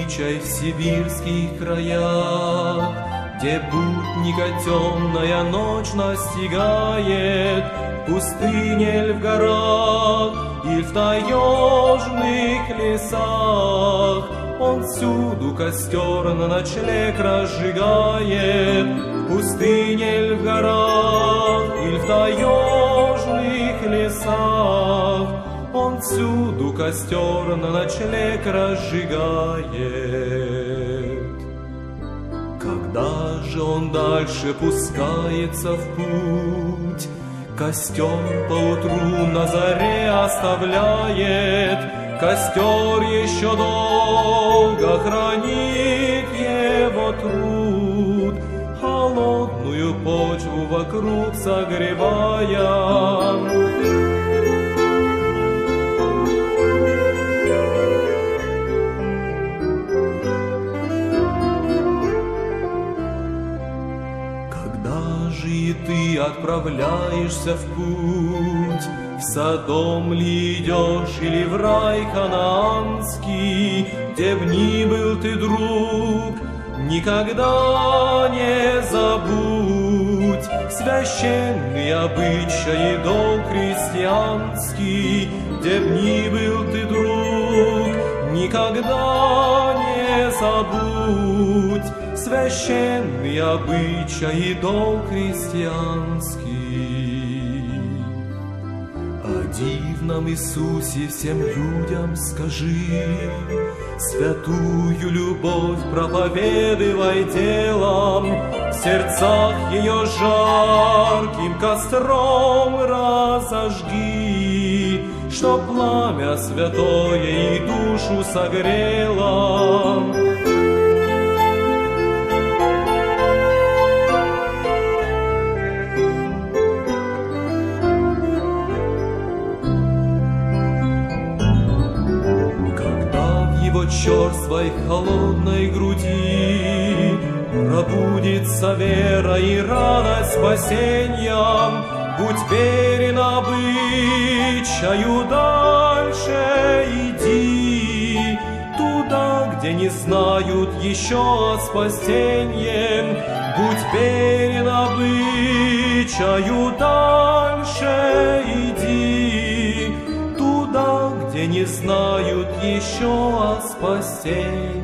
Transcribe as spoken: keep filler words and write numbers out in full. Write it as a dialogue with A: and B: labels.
A: обычай в сибирских краях, где будника темная ночь настигает, в пустыне ль в горах и в таежных лесах. Он всюду костер на ночлег разжигает, в пустыне ль в горах или в таежных лесах. Он всюду костер на ночлег разжигает. Когда же он дальше пускается в путь, костер поутру на заре оставляет. Костер еще долго хранит его труд, холодную почву вокруг согревая. И ты отправляешься в путь, в Содом ли идешь или в рай ханаанский, где б ни был ты, друг, никогда не забудь священный обычай и долг христианский, где б ни был ты, друг, никогда не забудь священный обычай и долг христианский. О дивном Иисусе всем людям скажи, святую любовь проповедывай делом, в сердцах ее жарким костром разожги, чтоб пламя святое и душу согрело. Черствой холодной груди пробудится вера и радость спасенья. Будь верен обычаю, дальше иди, туда, где не знают еще о спасенье. Будь верен обычаю, дальше иди, туда, где не знают еще о спасении.